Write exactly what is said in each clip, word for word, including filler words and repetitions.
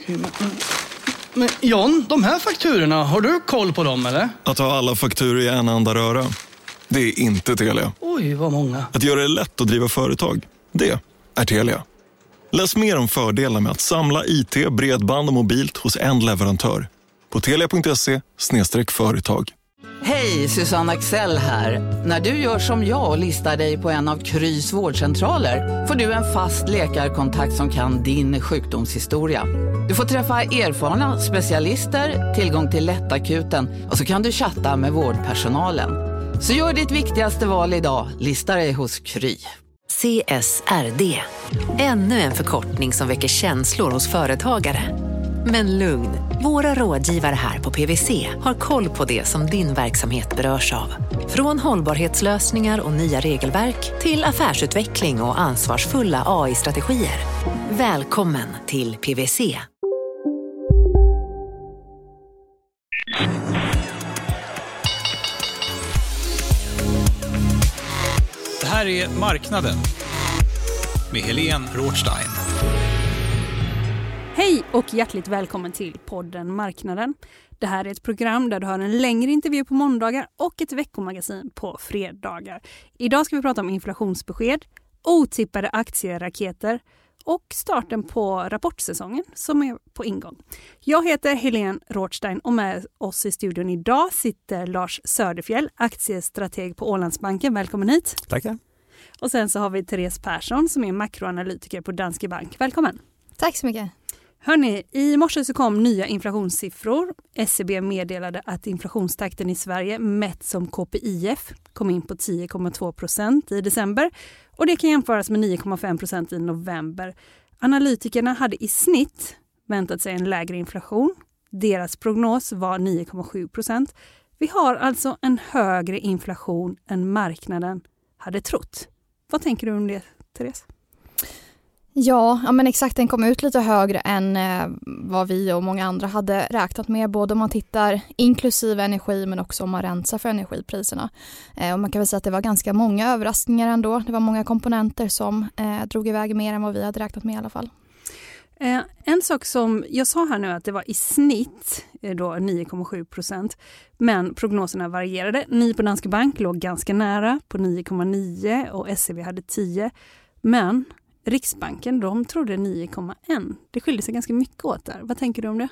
Men, men John, de här fakturorna, har du koll på dem eller? Att ha alla fakturor i en enda röra, det är inte Telia. Oj, vad många. Att göra det lätt att driva företag, det är Telia. Läs mer om fördelarna med att samla I T, bredband och mobilt hos en leverantör på telia punkt se slash företag. Hej, Susanne Axel här. När du gör som jag och listar dig på en av Krys vårdcentraler får du en fast läkarkontakt som kan din sjukdomshistoria. Du får träffa erfarna specialister, tillgång till lättakuten och så kan du chatta med vårdpersonalen. Så gör ditt viktigaste val idag, lista dig hos Kry. C S R D. Ännu en förkortning som väcker känslor hos företagare. Men lugn, våra rådgivare här på P W C har koll på det som din verksamhet berörs av. Från hållbarhetslösningar och nya regelverk till affärsutveckling och ansvarsfulla A I-strategier. Välkommen till P W C. Det här är Marknaden med Helene Rothstein. Hej och hjärtligt välkommen till podden Marknaden. Det här är ett program där du har en längre intervju på måndagar och ett veckomagasin på fredagar. Idag ska vi prata om inflationsbesked, otippade aktieraketer och starten på rapportsäsongen som är på ingång. Jag heter Helene Rothstein och med oss i studion idag sitter Lars Söderfjell, aktiestrateg på Ålandsbanken. Välkommen hit. Tackar. Och sen så har vi Therese Persson som är makroanalytiker på Danske Bank. Välkommen. Tack så mycket. Hörrni, i morse så kom nya inflationssiffror. S C B meddelade att inflationstakten i Sverige mätt som K P I F kom in på tio komma två procent i december och det kan jämföras med nio komma fem procent i november. Analytikerna hade i snitt väntat sig en lägre inflation. Deras prognos var nio komma sju procent. Vi har alltså en högre inflation än marknaden hade trott. Vad tänker du om det, Therese? Ja, ja men exakt, den kom ut lite högre än eh, vad vi och många andra hade räknat med, både om man tittar inklusive energi men också om man rensar för energipriserna. Eh, och man kan väl säga att det var ganska många överraskningar ändå. Det var många komponenter som eh, drog iväg mer än vad vi hade räknat med i alla fall. Eh, en sak som jag sa här nu att det var i snitt eh, då nio komma sju procent, men prognoserna varierade. Ni på Danske Bank låg ganska nära på nio komma nio och S C B hade tio, men Riksbanken, de trodde nio komma ett. Det skiljer sig ganska mycket åt där. Vad tänker du om det?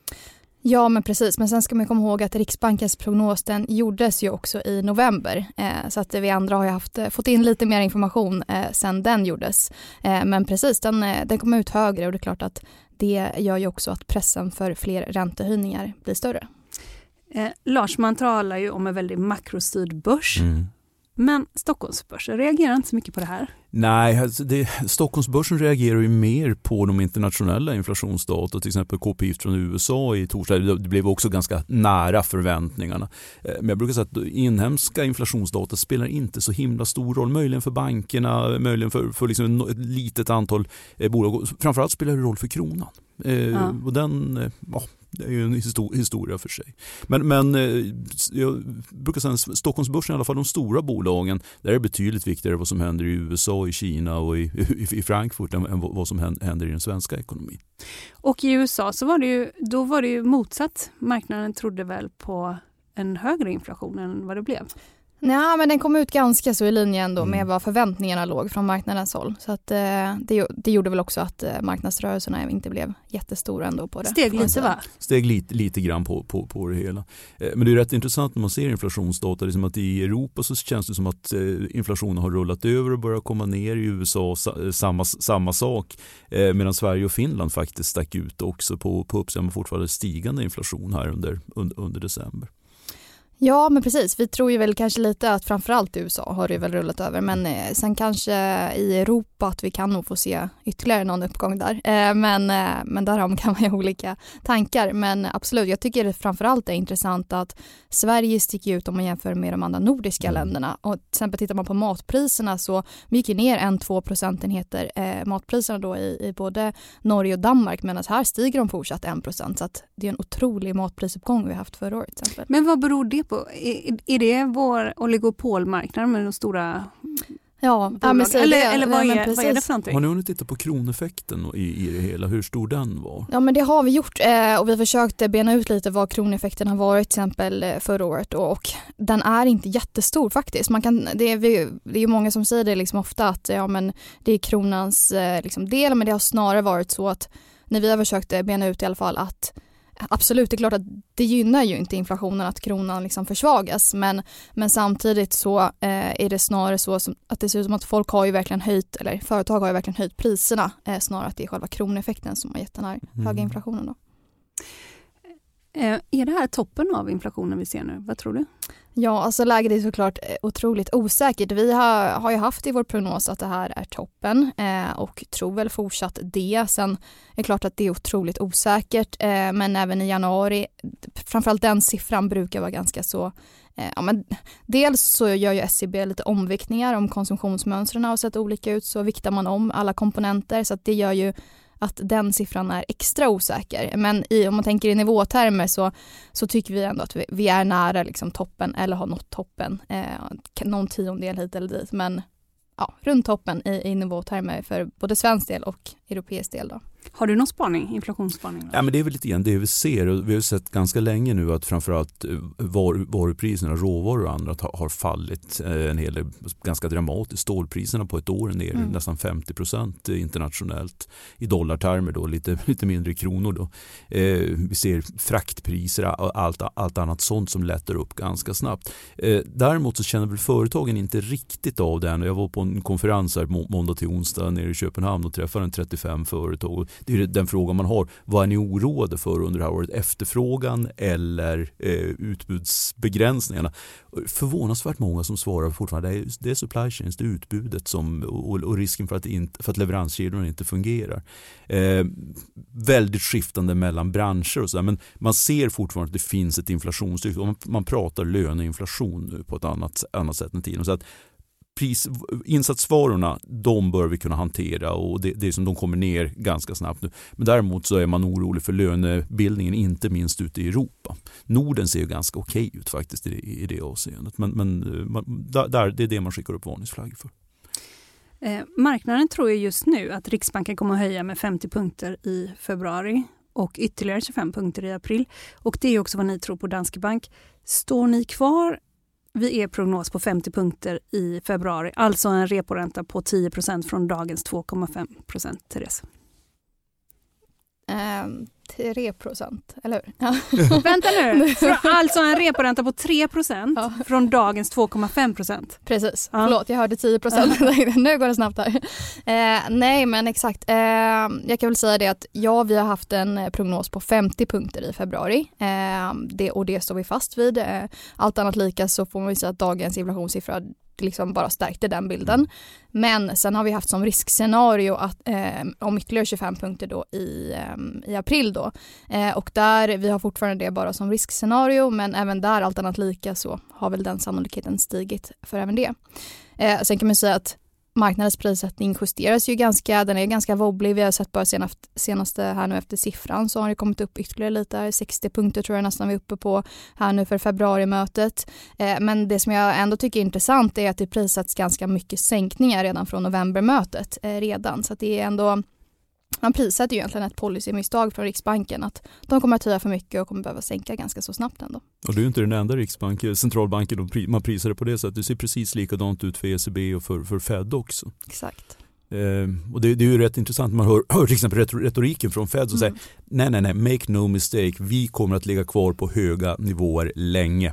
Ja, men precis. Men sen ska man komma ihåg att Riksbankens prognos den gjordes ju också i november. Eh, så att vi andra har ju haft, fått in lite mer information eh, sen den gjordes. Eh, men precis, den, den kom ut högre och det är klart att det gör ju också att pressen för fler räntehöjningar blir större. Eh, Lars, man talar ju om en väldigt makrostyrd börs. Mm. Men Stockholmsbörsen reagerar inte så mycket på det här. Nej, alltså det, Stockholmsbörsen reagerar ju mer på de internationella inflationsdata, till exempel K P I från U S A i torsdag. Det blev också ganska nära förväntningarna. Men jag brukar säga att inhemska inflationsdata spelar inte så himla stor roll. Möjligen för bankerna, möjligen för, för liksom ett litet antal bolag. Framförallt spelar det roll för kronan. Ja. Och den, ja, det är ju en historia för sig. Men, men jag brukar säga att Stockholmsbörsen, i alla fall de stora bolagen, där är det betydligt viktigare vad som händer i U S A, i Kina och i, i, i Frankfurt än, än vad som händer i den svenska ekonomin. Och i U S A så var det ju, då var det ju motsatt. Marknaden trodde väl på en högre inflation än vad det blev. Nej, men den kom ut ganska så i linje ändå mm. med vad förväntningarna låg från marknadens håll. Så att, eh, det, det gjorde väl också att eh, marknadsrörelserna inte blev jättestora ändå på det. Steg lite va? Steg lite, lite grann på, på, på det hela. Eh, men det är rätt intressant när man ser inflationsdata. Liksom att i Europa så känns det som att eh, inflationen har rullat över och börjar komma ner. I U S A sa, samma, samma sak. Eh, medan Sverige och Finland faktiskt stack ut också på, på uppsidan med fortfarande stigande inflation här under, under, under december. Ja, men precis. Vi tror ju väl kanske lite att framförallt i U S A har det väl rullat över. Men eh, sen kanske i Europa att vi kan nog få se ytterligare någon uppgång där. Eh, men, eh, men därom kan man ju ha olika tankar. Men absolut, jag tycker det framförallt är intressant att Sverige sticker ut om man jämför med de andra nordiska mm. länderna. Och till exempel tittar man på matpriserna så gick ner en till två procentenheter eh, matpriserna då i, i både Norge och Danmark. Medan här stiger de fortsatt en procent. Så att det är en otrolig matprisuppgång vi har haft förra året till exempel. Men vad beror det på? Är, är det vår oligopolmarknad med de stora Ja, ja men eller, det, eller vad, nej, är, vad är det för någonting? Har ni hunnit titta på kroneffekten i, i det hela? Hur stor den var? Ja, men det har vi gjort eh, och vi försökte bena ut lite vad kroneffekten har varit till exempel eh, förra året och, och den är inte jättestor faktiskt. Man kan, det, är, vi, det är ju många som säger det liksom ofta att ja, men det är kronans eh, liksom del, men det har snarare varit så att när vi har försökt bena ut i alla fall att absolut, det är klart att det gynnar ju inte inflationen att kronan liksom försvagas, men, men samtidigt så eh, är det snarare så som, att det ser ut som att folk har ju verkligen höjt, eller företag har ju verkligen höjt priserna, eh, snarare att det är själva kroneffekten som har gett den här mm. höga inflationen då. Eh, är det här toppen av inflationen vi ser nu? Vad tror du? Ja, alltså läget är såklart otroligt osäkert. Vi har, har ju haft i vår prognos att det här är toppen eh, och tror väl fortsatt det. Sen är det klart att det är otroligt osäkert, eh, men även i januari, framförallt den siffran brukar vara ganska så. Eh, ja, men dels så gör ju S C B lite omviktningar om konsumtionsmönstren har sett olika ut, så viktar man om alla komponenter, så att det gör ju att den siffran är extra osäker. Men i, om man tänker i nivåtermer så, så tycker vi ändå att vi, vi är nära liksom toppen eller har nått toppen. Eh, någon tiondel hit eller dit. Men ja, runt toppen i, i nivåtermer för både svensk del och europeisk del då. Har du någon spaning, inflationsspaning? Då? Ja, men det är väl lite grann det vi ser. Vi har sett ganska länge nu att framförallt var, varupriserna, råvaror och andra har, har fallit en hel del, ganska dramatiskt. Stålpriserna på ett år är ner mm. nästan femtio procent internationellt. I dollartermer då, lite, lite mindre kronor då. Eh, vi ser fraktpriser och allt, allt annat sånt som lättar upp ganska snabbt. Eh, däremot så känner väl företagen inte riktigt av det. Jag var på en konferens här må, måndag till onsdag nere i Köpenhamn och träffade en trettiofem företag. Det är den frågan man har. Vad är ni oroade för under det här året? Efterfrågan eller eh, utbudsbegränsningarna? Förvånansvärt många som svarar fortfarande det är, det är supply chains, det är utbudet som, och, och risken för att, inte, för att leveranskedjorna inte fungerar. Eh, väldigt skiftande mellan branscher och så där, men man ser fortfarande att det finns ett inflationstryck och man, man pratar löneinflation nu på ett annat, annat sätt än tidigare. Så att Pris, insatsvarorna, de bör vi kunna hantera och det, det är som de kommer ner ganska snabbt nu. Men däremot så är man orolig för lönebildningen, inte minst ute i Europa. Norden ser ju ganska okej ut faktiskt i det, i det avseendet. Men, men man, där, det är det man skickar upp varningsflagg för. Eh, marknaden tror ju just nu att Riksbanken kommer att höja med femtio punkter i februari och ytterligare tjugofem punkter i april. Och det är också vad ni tror på Danske Bank. Står ni kvar vid er prognos på femtio punkter i februari, alltså en reporänta på tio procent från dagens två komma fem procent, Therese? Um, tre procent, eller hur? Ja. Vänta nu, alltså en reporänta på tre procent ja. Från dagens två komma fem procent. Precis, ja. Förlåt, jag hörde tio procent. Ja. Nu går det snabbt här. Eh, nej, men exakt. Eh, jag kan väl säga det att ja, vi har haft en prognos på femtio punkter i februari. Eh, det, och det står vi fast vid. Eh, allt annat lika så får man säga att dagens inflationssiffra liksom bara stärkte den bilden. Men sen har vi haft som riskscenario att eh, om ytterligare tjugofem punkter då i, eh, i april då. Eh, och där, vi har fortfarande det bara som riskscenario, men även där allt annat lika så har väl den sannolikheten stigit för även det. Eh, sen kan man säga att marknadens prissättning justeras ju ganska, den är ganska wobblig. Vi har sett bara senast, senaste här nu efter siffran så har det kommit upp ytterligare lite, sextio punkter tror jag nästan vi är uppe på här nu för februarimötet. Eh, men det som jag ändå tycker är intressant är att det prissätts ganska mycket sänkningar redan från novembermötet eh, redan. Så att det är ändå, man prissätter ju egentligen ett policymisstag från Riksbanken att de kommer att höja för mycket och kommer behöva sänka ganska så snabbt ändå. Och det är ju inte den enda Riksbanken, centralbanken, man prisar det på det sättet. Det ser precis likadant ut för E C B och för, för Fed också. Exakt. Eh, och det, det är ju rätt intressant, man hör, hör till exempel retoriken från Fed som mm. säger nej, nej, nej, make no mistake, vi kommer att ligga kvar på höga nivåer länge.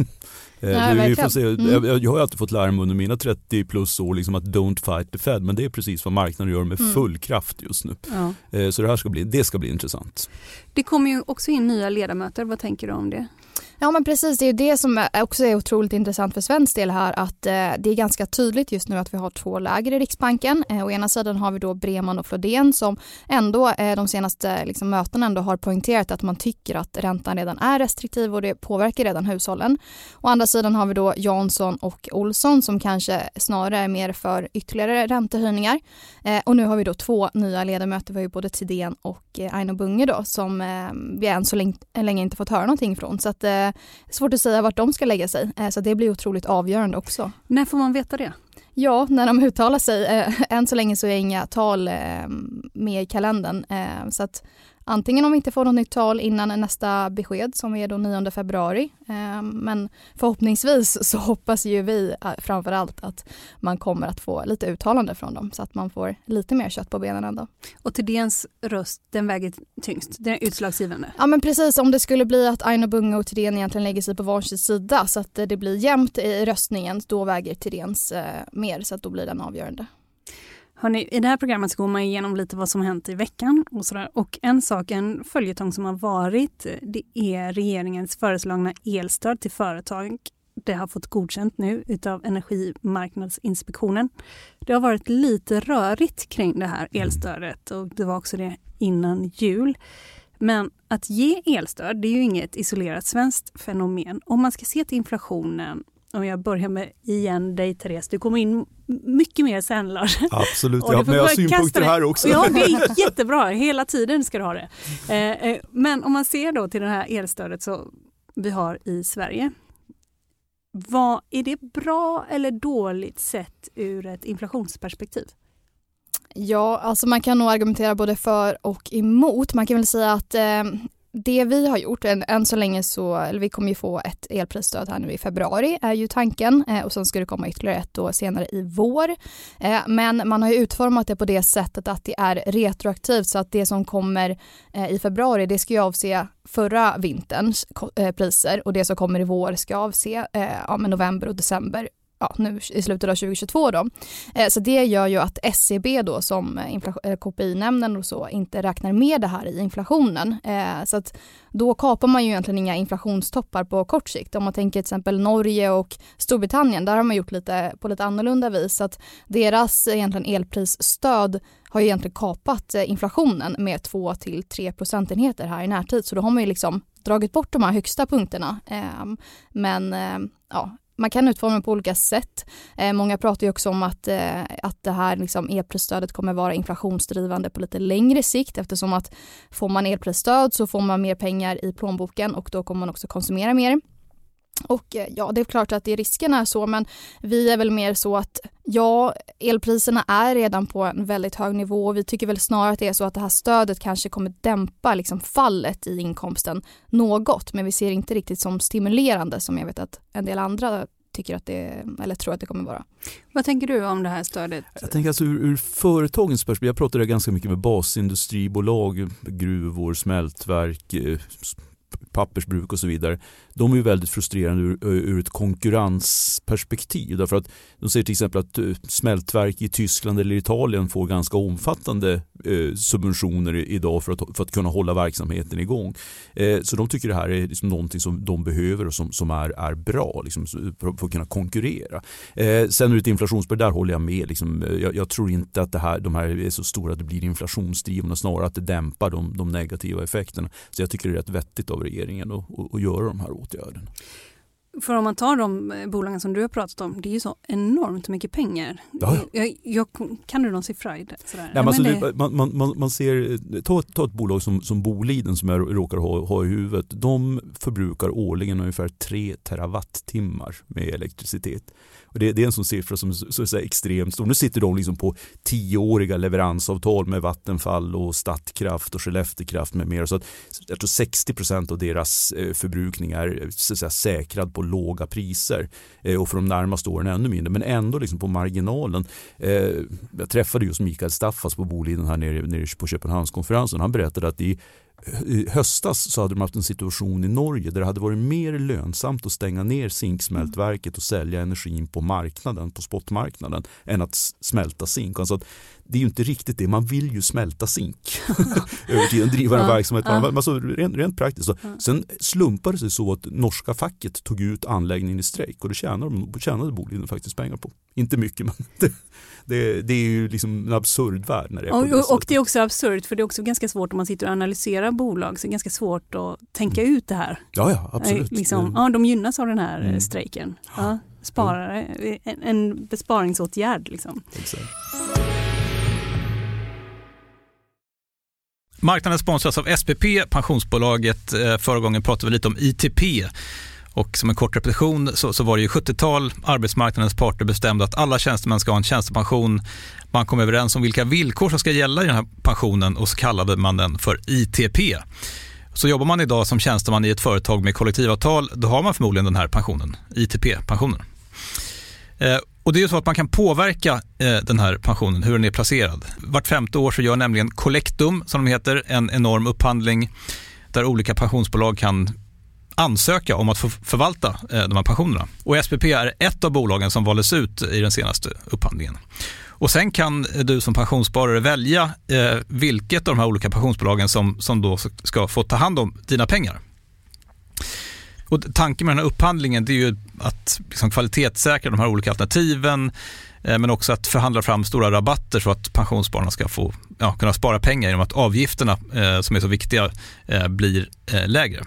Nej, vi får se. Mm. Jag, jag har alltid fått lära mig under mina trettio plus år liksom att don't fight the Fed, men det är precis vad marknaden gör med mm. full kraft just nu. Ja. Så det här ska bli, det ska bli intressant. Det kommer ju också in nya ledamöter, vad tänker du om det? Ja, men precis, det är ju det som också är otroligt intressant för svensk del här, att eh, det är ganska tydligt just nu att vi har två läger i Riksbanken. Eh, å ena sidan har vi då Breman och Flodén som ändå eh, de senaste liksom, mötena ändå har poängterat att man tycker att räntan redan är restriktiv och det påverkar redan hushållen. Å andra sidan har vi då Jansson och Olsson som kanske snarare är mer för ytterligare räntehöjningar. Eh, och nu har vi då två nya ledamöter, vi har ju både Tidén och eh, Aino Bunge då, som eh, vi än så länge, länge inte fått höra någonting från. Så att eh, svårt att säga vart de ska lägga sig. Så det blir otroligt avgörande också. När får man veta det? Ja, när de uttalar sig. Eh, än så länge så är inga tal eh, med i kalendern. Eh, så att antingen om vi inte får något nytt tal innan nästa besked som är då nionde februari. Eh, men förhoppningsvis så hoppas ju vi eh, framförallt att man kommer att få lite uttalande från dem. Så att man får lite mer kött på benen ändå. Och Thedéens röst, den väger tyngst. Den är utslagsgivande. Ja men precis, om det skulle bli att Aino Bunga och Thedéen egentligen lägger sig på varsin sida så att det blir jämnt i röstningen, då väger Thedéens eh, mer så att då blir den avgörande. Hörrni, i det här programmet så går man igenom lite vad som har hänt i veckan och sådär. Och en sak, en följetong som har varit, det är regeringens föreslagna elstöd till företag. Det har fått godkänt nu utav Energimarknadsinspektionen. Det har varit lite rörigt kring det här elstödet och det var också det innan jul. Men att ge elstöd, det är ju inget isolerat svenskt fenomen. Om man ska se till inflationen, om jag börjar med igen dig Therese, du kommer in mycket mer sen Lars. Absolut, ja, men jag har synpunkter här också. Ja, det är jättebra, hela tiden ska du ha det. Eh, men om man ser då till det här elstödet så vi har i Sverige. Vad, är det bra eller dåligt sett ur ett inflationsperspektiv? Ja, alltså man kan nog argumentera både för och emot. Man kan väl säga att eh, det vi har gjort, än, än så länge så, eller vi kommer ju få ett elprisstöd här nu i februari är ju tanken eh, och sen ska det komma ytterligare ett år senare i vår. Eh, men man har ju utformat det på det sättet att det är retroaktivt så att det som kommer eh, i februari det ska ju avse förra vinterns eh, priser och det som kommer i vår ska avse eh, ja, men november och december. Ja, nu i slutet av tjugohundratjugotvå då. Eh, så det gör ju att S C B då som infla- K P I-nämnden och så inte räknar med det här i inflationen. Eh, så att då kapar man ju egentligen inga inflationstoppar på kort sikt. Om man tänker till exempel Norge och Storbritannien, där har man gjort lite på lite annorlunda vis. Så att deras egentligen elprisstöd har ju egentligen kapat eh, inflationen med två till tre procentenheter här i närtid. Så då har man ju liksom dragit bort de här högsta punkterna. Eh, men eh, ja, man kan utforma på olika sätt. Eh, många pratar ju också om att, eh, att det här liksom, elprisstödet kommer vara inflationsdrivande på lite längre sikt eftersom att får man elprisstöd så får man mer pengar i plånboken och då kommer man också konsumera mer. Och eh, ja, det är klart att det risken är så, men vi är väl mer så att ja, elpriserna är redan på en väldigt hög nivå och vi tycker väl snarare att det är så att det här stödet kanske kommer dämpa liksom fallet i inkomsten något, men vi ser inte riktigt som stimulerande som jag vet att en del andra tycker att det, eller tror att det kommer vara. Vad tänker du om det här stödet? Jag tänker alltså ur, ur företagens perspektiv, jag pratade ganska mycket med basindustribolag, gruvor, smältverk, pappersbruk och så vidare. De är ju väldigt frustrerande ur, ur ett konkurrensperspektiv. Därför att de säger till exempel att smältverk i Tyskland eller Italien får ganska omfattande eh, subventioner idag för att, för att kunna hålla verksamheten igång. Eh, så de tycker det här är liksom någonting som de behöver och som, som är, är bra liksom, för, för att kunna konkurrera. Eh, sen ur ett inflationsperspektiv, där håller jag med. Liksom, jag, jag tror inte att det här, de här är så stora att det blir inflationsdrivande, snarare att det dämpar de, de negativa effekterna. Så jag tycker det är rätt vettigt av regeringen att, att, att göra de här åtgärderna. För om man tar de bolagen som du har pratat om, det är ju så enormt mycket pengar. Ja. Jag, jag, kan du någon siffra i det? Sådär? Nej, alltså det... det, man, man, man ser, ta, ta ett bolag som, som Boliden som jag råkar ha, ha i huvudet. De förbrukar årligen ungefär tre terawattimmar med elektricitet. Och det, det är en sån siffra som så, så är extremt stor. Nu sitter de liksom på tioåriga leveransavtal med Vattenfall och Statkraft och Skelleftekraft med mer. Så att, jag tror sextio procent av deras eh, förbrukning är så att säga, säkrad på låga priser. Eh, och för de närmaste åren ännu mindre. Men ändå liksom på marginalen. Eh, jag träffade just Mikael Staffas på Boliden här nere, nere på Köpenhamnskonferensen. Han berättade att i I höstas så hade de haft en situation i Norge där det hade varit mer lönsamt att stänga ner zinksmältverket och sälja energin på marknaden, på spotmarknaden, än att smälta zink. Alltså att det är ju inte riktigt det. Man vill ju smälta zink över tiden, driva en ja, verksamhet. Ja. Alltså, rent, rent praktiskt. Så. Ja. Sen slumpade det sig så att norska facket tog ut anläggningen i strejk och det tjänade, tjänade Boliden faktiskt pengar på. Inte mycket, men det, det, det är ju liksom en absurd värld när det är på det och, och det är också absurt, för det är också ganska svårt om man sitter och analyserar bolag, så det är ganska svårt att tänka ut det här. Ja, ja, absolut. Liksom, ja, de gynnas av den här mm. strejken. Ja, sparare, en, en besparingsåtgärd liksom. Exakt. Marknaden sponsras av S P P, pensionsbolaget. Förra gången pratade vi lite om I T P. Och som en kort repetition så, så var det ju sjuttiotal arbetsmarknadens parter bestämde att alla tjänstemän ska ha en tjänstepension. Man kom överens om vilka villkor som ska gälla i den här pensionen och så kallade man den för I T P. Så jobbar man idag som tjänsteman i ett företag med kollektivavtal, då har man förmodligen den här pensionen, I T P-pensionen. Eh, och det är ju så att man kan påverka eh, den här pensionen, hur den är placerad. Vart femte år så gör nämligen Collectum, som de heter, en enorm upphandling där olika pensionsbolag kan ansöka om att få förvalta eh, de här pensionerna. Och S P P är ett av bolagen som valdes ut i den senaste upphandlingen. Och sen kan du som pensionssparare välja eh, vilket av de här olika pensionsbolagen som, som då ska få ta hand om dina pengar. Och tanken med den här upphandlingen det är ju att liksom kvalitetssäkra de här olika alternativen eh, men också att förhandla fram stora rabatter så att pensionsspararna ska få ja, kunna spara pengar genom att avgifterna eh, som är så viktiga eh, blir eh, lägre.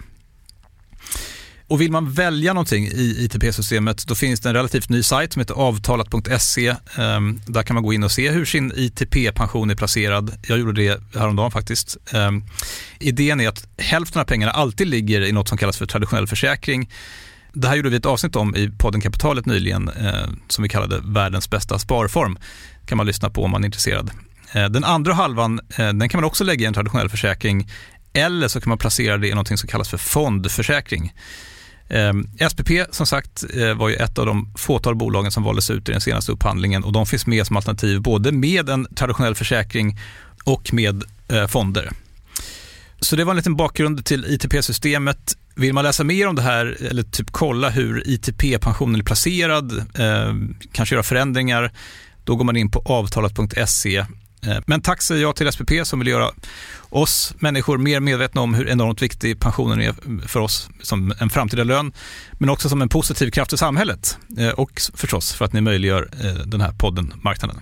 Och vill man välja någonting i I T P-systemet då finns det en relativt ny sajt som heter avtalat punkt se. Um, där kan man gå in och se hur sin I T P-pension är placerad. Jag gjorde det häromdagen faktiskt. Um, idén är att hälften av pengarna alltid ligger i något som kallas för traditionell försäkring. Det här gjorde vi ett avsnitt om i podden Kapitalet nyligen uh, som vi kallade världens bästa sparform. Kan man lyssna på om man är intresserad. Uh, den andra halvan uh, den kan man också lägga i en traditionell försäkring eller så kan man placera det i något som kallas för fondförsäkring. Eh, S P P som sagt eh, var ju ett av de fåtal bolagen som valdes ut i den senaste upphandlingen och de finns med som alternativ både med en traditionell försäkring och med eh, fonder. Så det var en liten bakgrund till I T P-systemet. Vill man läsa mer om det här eller typ kolla hur I T P-pensionen är placerad, eh, kanske göra förändringar, då går man in på avtalat punkt se. Men tack säger jag till S P P som vill göra oss människor mer medvetna om hur enormt viktig pensionen är för oss som en framtida lön, men också som en positiv kraft i samhället och förstås för att ni möjliggör den här podden Marknaden.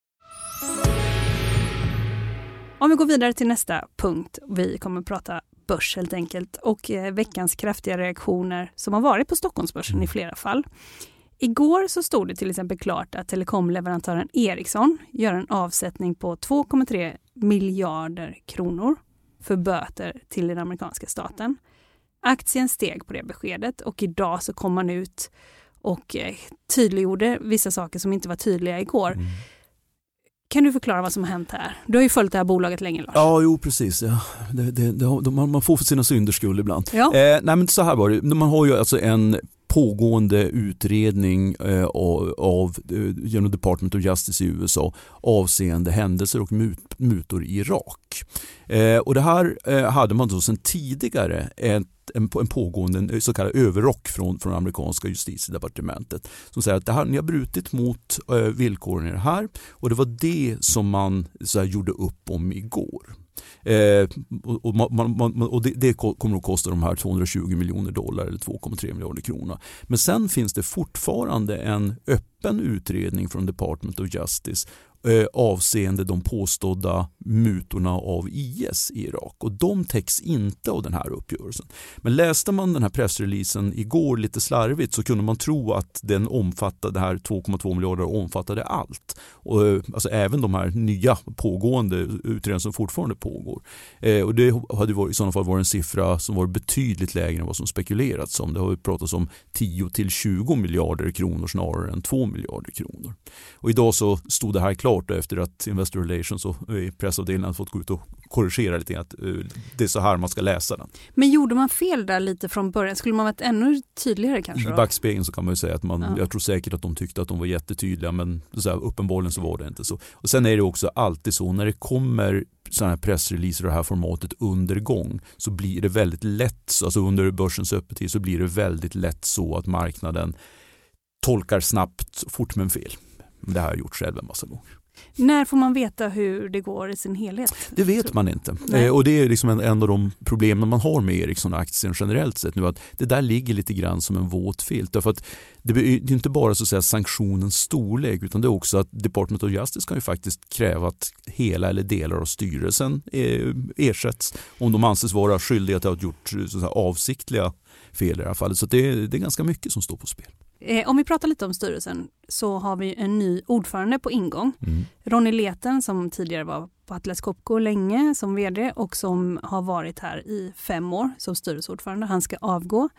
Om vi går vidare till nästa punkt, vi kommer att prata börs helt enkelt och veckans kraftiga reaktioner som har varit på Stockholmsbörsen i flera fall. Igår så stod det till exempel klart att telekomleverantören Ericsson gör en avsättning på två komma tre miljarder kronor för böter till den amerikanska staten. Aktien steg på det beskedet och idag så kom man ut och tydliggjorde vissa saker som inte var tydliga igår. Mm. Kan du förklara vad som har hänt här? Du har ju följt det här bolaget länge, Lars. Ja, jo precis. Ja. Det, det, det, man får för sina synder skull ibland. Ja. Eh, nej, men så här var det. Man har ju alltså en pågående utredning eh, av, av genom Department of Justice i U S A avseende händelser och mut, mutor i Irak. Eh, och det här eh, hade man då sedan tidigare ett, en, en pågående en så kallad överrock från, från amerikanska justitiedepartementet som säger att det här, ni har brutit mot eh, villkoren i det här och det var det som man så här, gjorde upp om igår. Eh, och och, man, man, och det, det kommer att kosta de här tvåhundratjugo miljoner dollar eller två komma tre miljarder kronor. Men sen finns det fortfarande en öppen utredning från Department of Justice eh, avseende de påstådda mutorna av I S i Irak. Och de täcks inte av den här uppgörelsen. Men läste man den här pressreleasen igår lite slarvigt så kunde man tro att den omfattade, det här två komma två miljarder omfattade allt. Och, alltså även de här nya pågående utredningar som fortfarande pågår. Eh, och det hade varit, i sådana fall varit en siffra som var betydligt lägre än vad som spekulerats om. Det har ju pratats om tio till tjugo miljarder kronor snarare än två miljarder kronor. Och idag så stod det här klart efter att Investor Relations och pressavdelningen fått gå ut och korrigera lite att uh, det är så här man ska läsa den. Men gjorde man fel där lite från början? Skulle man varit ännu tydligare kanske då? I backspegeln så kan man ju säga att man, ja. jag tror säkert att de tyckte att de var jättetydliga men så här, uppenbarligen så var det inte så. Och sen är det också alltid så när det kommer sådana här pressreleaser och det här formatet under gång så blir det väldigt lätt, alltså under börsens öppettid så blir det väldigt lätt så att marknaden tolkar snabbt fort men fel. Det har jag gjort själv en massa gånger. När får man veta hur det går i sin helhet? Det vet man inte. Eh, och det är liksom en, en av de problemen man har med Ericsson-aktien generellt sett nu, att det där ligger lite grann som en våt filt. Därför att det är inte bara så att säga sanktionens storlek utan det är också att Department of Justice kan ju faktiskt kräva att hela eller delar av styrelsen eh, ersätts om de anses vara skyldiga till att ha gjort så att säga, avsiktliga fel i alla fall. Så det är, det är ganska mycket som står på spel. Eh, om vi pratar lite om styrelsen så har vi en ny ordförande på ingång. Mm. Ronny Leten som tidigare var på Atlas Copco länge som vd och som har varit här i fem år som styrelseordförande. Han ska avgå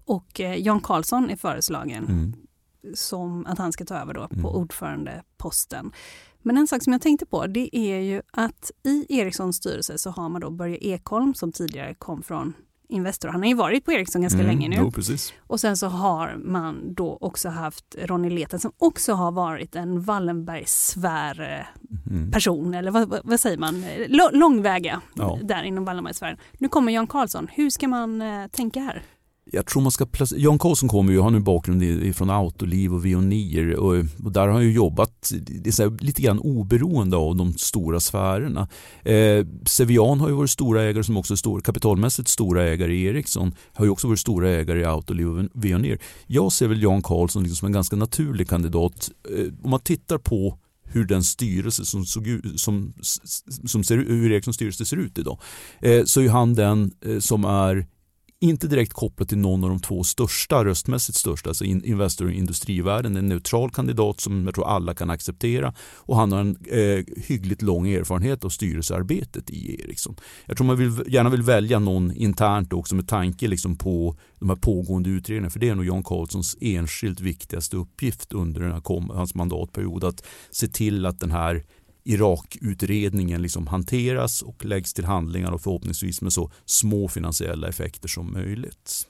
och eh, Jan Carlzon är föreslagen Mm. som att han ska ta över då på Mm. ordförandeposten. Men en sak som jag tänkte på, det är ju att i Ericssons styrelse så har man då Börje Ekholm som tidigare kom från Investor. Han har ju varit på Ericsson ganska Mm. länge nu. Jo, precis. Och sen så har man då också haft Ronny Leten som också har varit en Wallenbergsfär Mm. person, eller vad, vad, vad säger man? L- långväga Ja. där inom Wallenbergsfären. Nu kommer Jan Carlzon. Hur ska man eh, tänka här? Jag tror man ska placera... Jan Carlzon kommer ju, han har en bakgrund i- från Autoliv och Veoneer och, och där har han ju jobbat det är så här, lite grann oberoende av de stora sfärerna. Eh, Cevian har ju varit stora ägare som också är stor, kapitalmässigt stora ägare i Ericsson, har ju också varit stora ägare i Autoliv och Veoneer. Jag ser väl Jan Carlzon liksom som en ganska naturlig kandidat. Eh, om man tittar på hur den styrelse som, såg ut, som, som ser, hur Ericssons styrelse ser ut idag, eh, så är han den eh, som är inte direkt kopplat till någon av de två största, röstmässigt största, alltså Investor- och industrivärlden. En neutral kandidat som jag tror alla kan acceptera och han har en eh, hyggligt lång erfarenhet av styrelsearbetet i Ericsson. Jag tror man vill, gärna vill välja någon internt också med tanke liksom på de här pågående utredningarna, för det är nog Jan Carlzons enskilt viktigaste uppgift under den här kom, hans mandatperiod att se till att den här Irak-utredningen liksom hanteras och läggs till handlingar och förhoppningsvis med så små finansiella effekter som möjligt.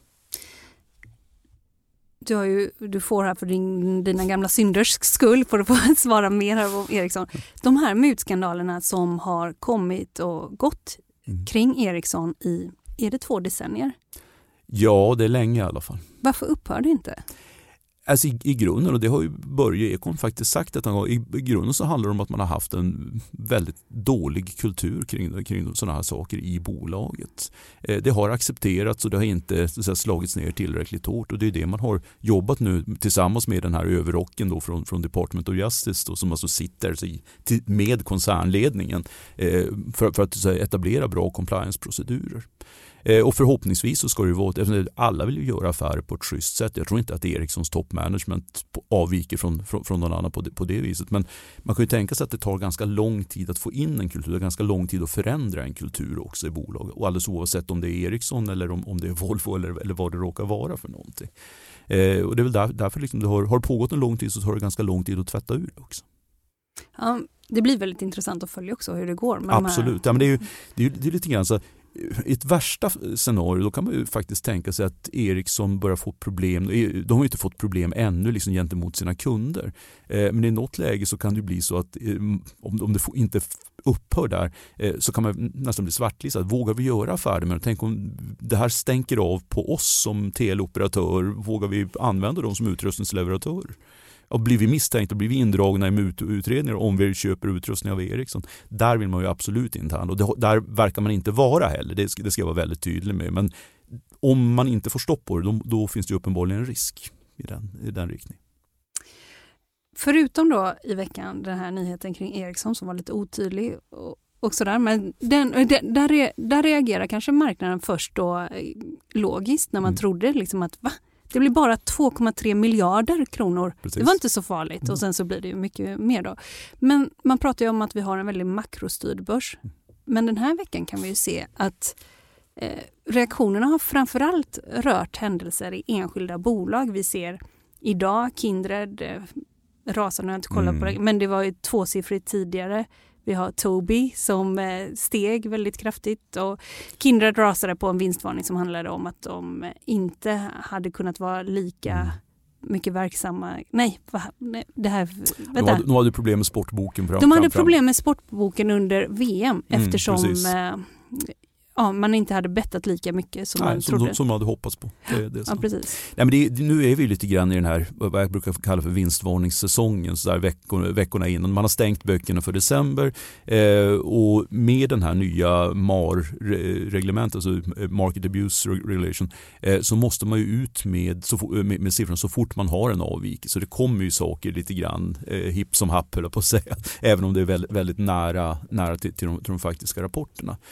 Du, har ju, du får här för din, dina gamla synders skull för att få svara mer här om Ericsson. De här mutskandalerna som har kommit och gått Mm. kring Ericsson i, är det två decennier? Ja, det är länge i alla fall. Varför upphör det inte? Alltså i, i grunden, och det har ju Börje Ekholm faktiskt sagt att han har, i, i grunden så handlar det om att man har haft en väldigt dålig kultur kring, kring sådana här saker i bolaget. Eh, det har accepterats och det har inte så att säga, slagits ner tillräckligt hårt och det är det man har jobbat nu tillsammans med den här överrocken då från, från Department of Justice då, som alltså sitter så i, till, med koncernledningen eh, för, för att så här, etablera bra compliance-procedurer. Och förhoppningsvis så ska det ju vara, eftersom alla vill ju göra affärer på ett schysst sätt. Jag tror inte att Ericssons toppmanagement avviker från, från, från någon annan på det, på det viset. Men man kan ju tänka sig att det tar ganska lång tid att få in en kultur. Det tar ganska lång tid att förändra en kultur också i bolaget. Och alldeles oavsett om det är Ericsson eller om, om det är Volvo eller, eller vad det råkar vara för någonting. Eh, och det är väl där, därför liksom det har, har pågått en lång tid så tar det ganska lång tid att tvätta ur det också. Ja, det blir väldigt intressant att följa också hur det går. Med Absolut. De här... Ja, men det är ju det är, det är lite grann så. I ett värsta scenario då kan man ju faktiskt tänka sig att Ericsson börjar få problem. De har ju inte fått problem ännu liksom gentemot sina kunder. Eh, men i något läge så kan det bli så att eh, om, om det får, inte upphör där eh, så kan man nästan bli svartlistad. Vågar vi göra affärer med det? Tänk om det här stänker av på oss som teleoperatör. Vågar vi använda dem som utrustningsleverantör? Och blir vi misstänkta och blir vi indragna i mututredningar om vi köper utrustning av Ericsson, där vill man ju absolut inte handla. Och det, där verkar man inte vara heller, det ska, det ska jag vara väldigt tydlig med. Men om man inte får stopp på det, då, då finns det uppenbarligen en risk i den, i den riktningen. Förutom då i veckan den här nyheten kring Ericsson som var lite otydlig och, och sådär, men den, den, där, där reagerar kanske marknaden först då logiskt när man mm. trodde liksom att va? Det blir bara två komma tre miljarder kronor. Precis. Det var inte så farligt mm. och sen så blir det ju mycket mer då. Men man pratar ju om att vi har en väldigt makrostyrd börs. Men den här veckan kan vi ju se att eh, reaktionerna har framförallt rört händelser i enskilda bolag. Vi ser idag Kindred eh, rasar, nu har jag inte kollat mm. på det, men det var ju tvåsiffrigt tidigare. Vi har Tobii som steg väldigt kraftigt och Kindred rasade på en vinstvarning som handlade om att de inte hade kunnat vara lika mm. mycket verksamma. Nej, nej det här... De hade, de hade problem med sportboken. Fram, de hade fram, fram. problem med sportboken under V M mm, eftersom eh, ja, man inte hade bettat lika mycket som Nej, man som trodde. De, som man hade hoppats på. Det, det är ja, precis. Nej, men det, nu är vi lite grann i den här, vad jag brukar kalla för vinstvarningssäsongen, så där veckorna, veckorna innan. Man har stängt böckerna för december eh, och med den här nya M A R-reglementet, alltså Market Abuse Regulation, eh, så måste man ju ut med, så, med, med siffrorna så fort man har en avvikelse. Så det kommer ju saker lite grann eh, hipp som happ, höll jag på att säga, även om det är väldigt, väldigt nära, nära till, till, de, till de faktiska rapporterna.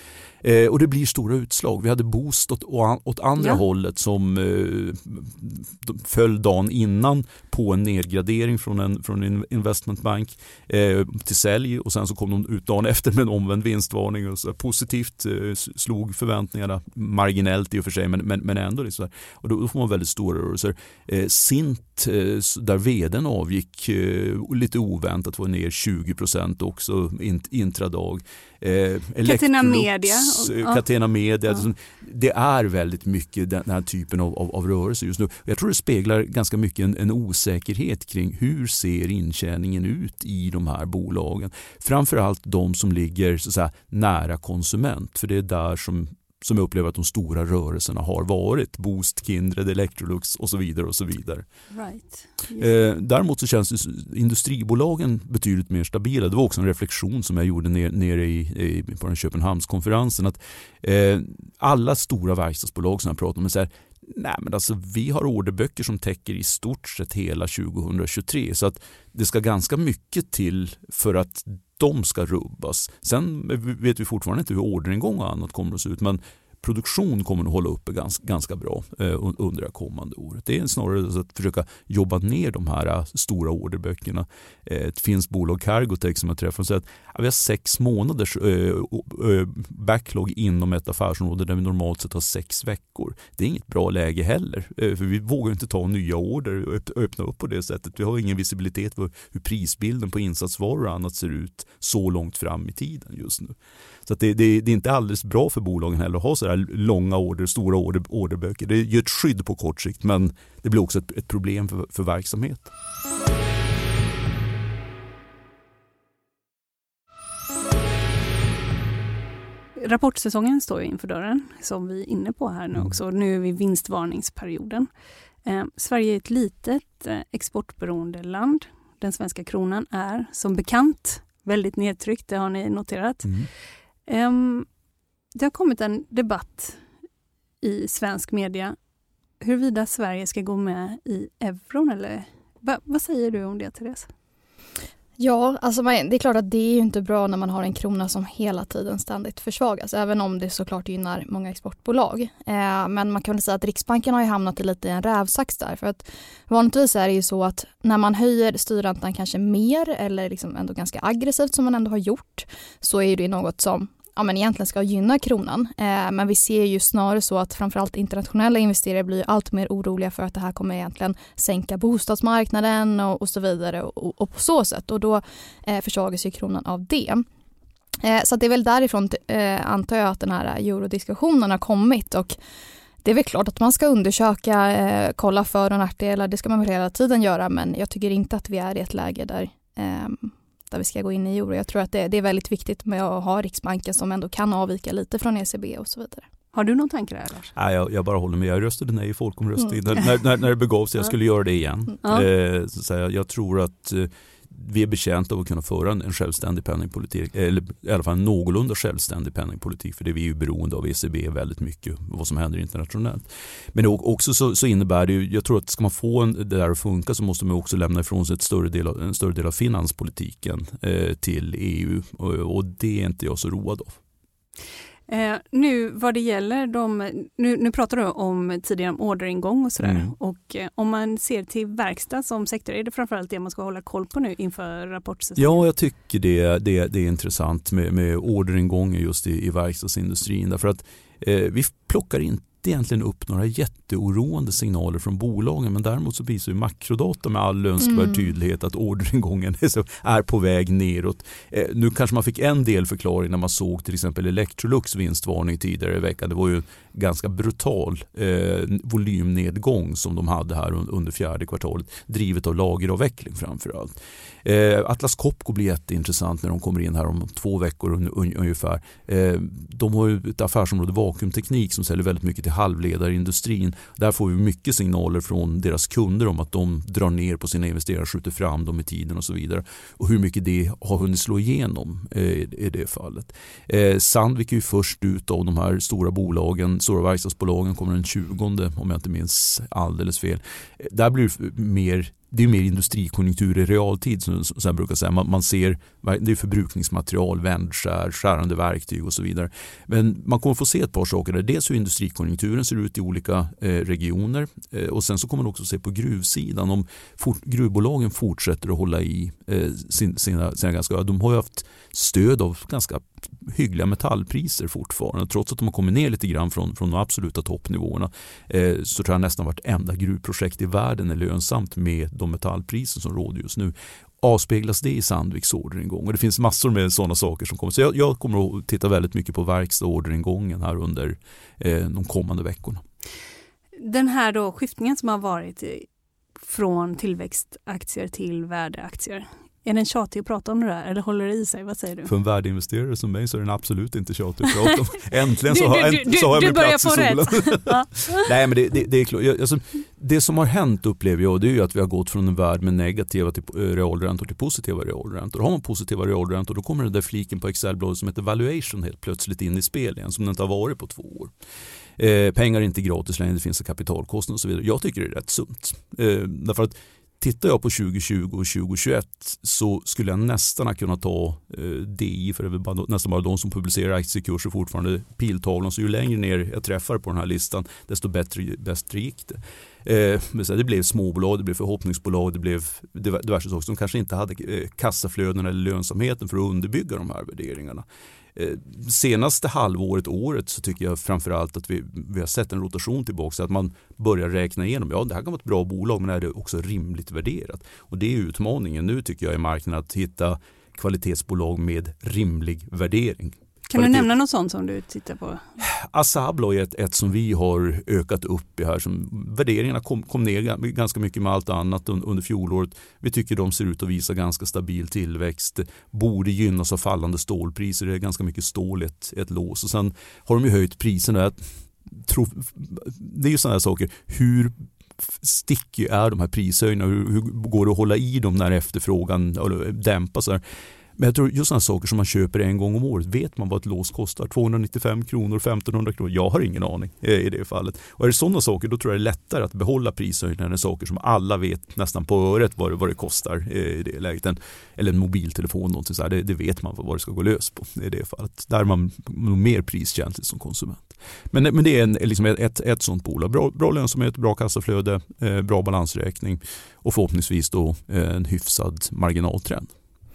Eh, och det blir stora utslag. Vi hade Boost åt, åt andra ja. hållet som eh, föll dagen innan på en nedgradering från en, från en investmentbank eh, till sälj, och sen så kom de ut dagen efter med en omvänd vinstvarning och så positivt eh, slog förväntningarna marginellt i och för sig, men, men, men ändå det så där. Och då, då får man väldigt stora rörelser. Eh, Sint, eh, där vdn avgick eh, lite oväntat, var ner tjugo procent också int, intradag. Eh, Catena Media. Och, Catena Media. Ja. Det är väldigt mycket den här typen av, av, av rörelser just nu. Jag tror det speglar ganska mycket en, en osäkerhet kring hur ser intjäningen ut i de här bolagen. Framförallt de som ligger så att säga, nära konsument. För det är där som som jag upplever att de stora rörelserna har varit. Boost, Kindred, Electrolux och så vidare och så vidare. Right. Eh, däremot så känns industribolagen betydligt mer stabila. Det var också en reflektion som jag gjorde nere, nere i, i, på den Köpenhamnskonferensen att eh, alla stora verkstadsbolag som jag pratar om är så här, nej men alltså vi har orderböcker som täcker i stort sett hela tjugohundratjugotre, så att det ska ganska mycket till för att de ska rubbas. Sen vet vi fortfarande inte hur orderingång och annat kommer att se ut, men produktion kommer att hålla uppe ganska, ganska bra eh, under det kommande året. Det är snarare att försöka jobba ner de här uh, stora orderböckerna. Eh, det finns bolag Cargotec som jag träffat och säger att ja, vi har sex månaders eh, eh, backlog inom ett affärsområde där vi normalt sett har sex veckor. Det är inget bra läge heller, eh, för vi vågar inte ta nya order och öppna upp på det sättet. Vi har ingen visibilitet för hur prisbilden på insatsvaror och annat ser ut så långt fram i tiden just nu. Så att det, det, det är inte alldeles bra för bolagen heller att ha så här långa order, stora order, orderböcker. Det ger ett skydd på kort sikt, men det blir också ett, ett problem för, för verksamhet. Rapportsäsongen står ju inför dörren, som vi är inne på här nu också. Nu är vi i vinstvarningsperioden. Eh, Sverige är ett litet eh, exportberoende land. Den svenska kronan är som bekant väldigt nedtryckt, det har ni noterat. Mm. Um, det har kommit en debatt i svensk media huruvida Sverige ska gå med i euron, eller va, vad säger du om det, Therese? Ja, alltså man, det är klart att det är ju inte bra när man har en krona som hela tiden ständigt försvagas, även om det såklart gynnar många exportbolag. Eh, men man kan väl säga att Riksbanken har ju hamnat i lite en rävsax där, för att vanligtvis är det ju så att när man höjer styrräntan kanske mer eller liksom ändå ganska aggressivt som man ändå har gjort, så är det något som ja, men egentligen ska gynna kronan. Eh, men vi ser ju snarare så att framförallt internationella investerare blir allt mer oroliga för att det här kommer egentligen sänka bostadsmarknaden och, och så vidare och, och på så sätt. Och då eh, försvagas ju kronan av det. Eh, så det är väl därifrån eh, antar jag att den här eurodiskussionen har kommit, och det är väl klart att man ska undersöka, eh, kolla för- och nackdelar, det ska man väl hela tiden göra, men jag tycker inte att vi är i ett läge där eh, där vi ska gå in i euro. Jag tror att det, det är väldigt viktigt med att ha Riksbanken som ändå kan avvika lite från E C B och så vidare. Har du någon tanke där, Lars? Nej, jag, jag bara håller med. Jag röstade nej i folkomröstningen mm. när, när, när det begav sig. Jag skulle göra det igen. Mm. Eh, så jag, jag tror att eh, vi är betjänta av att kunna föra en, en självständig penningpolitik, eller i alla fall en någorlunda självständig penningpolitik, för det är vi ju beroende av E C B väldigt mycket, vad som händer internationellt. Men också så, så innebär det ju, jag tror att ska man få en, det där att funka, så måste man också lämna ifrån sig ett större del av, en större del av finanspolitiken eh, till E U, och, och det är inte jag så road av. Eh, nu vad det gäller de, nu, nu pratar du om tidigare om orderingång och sådär, mm. och eh, om man ser till verkstad som sektor, är det framförallt det man ska hålla koll på nu inför rapportsäsongen? Ja, jag tycker det, det, det är intressant med, med orderingång just i, i verkstadsindustrin, därför att eh, vi plockar inte egentligen upp några jätteoroande signaler från bolagen, men däremot så visar ju makrodata med all önskvärd mm. tydlighet att orderingången är, så, är på väg neråt. Eh, nu kanske man fick en delförklaring när man såg till exempel Electrolux vinstvarning tidigare i veckan. Det var ju en ganska brutal eh, volymnedgång som de hade här under fjärde kvartalet, drivet av lageravveckling framförallt. Eh, Atlas Copco blir jätteintressant när de kommer in här om två veckor un, un, ungefär. Eh, de har ju ett affärsområde, vakuumteknik, som säljer väldigt mycket till halvledarindustrin. Där får vi mycket signaler från deras kunder om att de drar ner på sina investerare, skjuter fram dem i tiden och så vidare. Och hur mycket det har hunnit slå igenom eh, i det fallet. Eh, Sandvik är ju först ut av de här stora bolagen, stora verkstadsbolagen, kommer den tjugonde om jag inte minns alldeles fel. Eh, där blir det mer det är mer industrikonjunktur i realtid som, som jag brukar säga. Man, man ser, det är förbrukningsmaterial, vändskär, skärande verktyg och så vidare. Men man kommer få se ett par saker där. Dels hur industrikonjunkturen ser ut i olika eh, regioner eh, och sen så kommer man också se på gruvsidan. Om for, gruvbolagen fortsätter att hålla i eh, sin, sina, sina ganska, de har ju haft stöd av ganska hyggliga metallpriser fortfarande. Trots att de har kommit ner lite grann från, från de absoluta toppnivåerna eh, så tror jag nästan vart enda gruvprojekt i världen är lönsamt med de metallpriser som råder just nu. Avspeglas det i Sandviks orderingång? Och det finns massor med sådana saker som kommer. Så jag, jag kommer att titta väldigt mycket på verkstad och orderingången här under eh, de kommande veckorna. Den här då skiftningen som har varit från tillväxtaktier till värdeaktier. Är den tjatig att prata om det där eller håller det i sig? Vad säger du? För en värdeinvesterare som mig så är den absolut inte tjatig att prata om. Äntligen så har, du, du, så har jag du min plats i solen. Ja. Nej, men det, det, det är klart. Alltså, det som har hänt upplever jag det är ju att vi har gått från en värld med negativa till, uh, realräntor till positiva realräntor. Har man positiva realräntor då kommer den där fliken på Excel-bladet som heter valuation helt plötsligt in i spel igen som den inte har varit på två år. Eh, pengar är inte gratis längre, det finns en kapitalkostnad och så vidare. Jag tycker det är rätt sunt. Eh, därför att tittar jag på tjugo tjugo och tjugo tjugoett så skulle jag nästan ha kunnat ta eh, D I, för det är bara, nästan bara de som publicerar aktiekurser fortfarande piltavlan, så ju längre ner jag träffar på den här listan desto bättre, bättre gick det. Eh, men så det blev småbolag, det blev förhoppningsbolag, det blev diverse saker som kanske inte hade eh, kassaflöden eller lönsamheten för att underbygga de här värderingarna. Senaste halvåret, året så tycker jag framförallt att vi, vi har sett en rotation tillbaka så att man börjar räkna igenom, ja det här kan vara ett bra bolag men är det också rimligt värderat? Och det är utmaningen nu tycker jag i marknaden att hitta kvalitetsbolag med rimlig värdering. Kan du nämna något sånt som du tittar på? Assa Abloy är ett, ett som vi har ökat upp i här. Som värderingarna kom, kom ner ganska mycket med allt annat under fjolåret. Vi tycker de ser ut att visa ganska stabil tillväxt. Borde gynnas av fallande stålpriser. Det är ganska mycket stål i ett, ett lås. Och sen har de ju höjt priserna. Jag tror, det är ju sådana här saker. Hur stickig är de här prishöjningarna? Hur, hur går det att hålla i dem när efterfrågan dämpas? Men jag tror just sådana saker som man köper en gång om året, vet man vad ett lås kostar? tvåhundranittiofem kronor, femtonhundra kronor. Jag har ingen aning i det fallet. Och är det sådana saker, då tror jag det är lättare att behålla prishöjningar än saker som alla vet nästan på öret vad det, vad det kostar i det läget. Eller en mobiltelefon, någonting så här, det, det vet man vad det ska gå lös på i det fallet. Där är man mer priskänslig som konsument. Men, men det är en, liksom ett, ett, ett sådant bolag. Bra, bra lönsamhet, bra kassaflöde, eh, bra balansräkning och förhoppningsvis då eh, en hyfsad marginaltrend.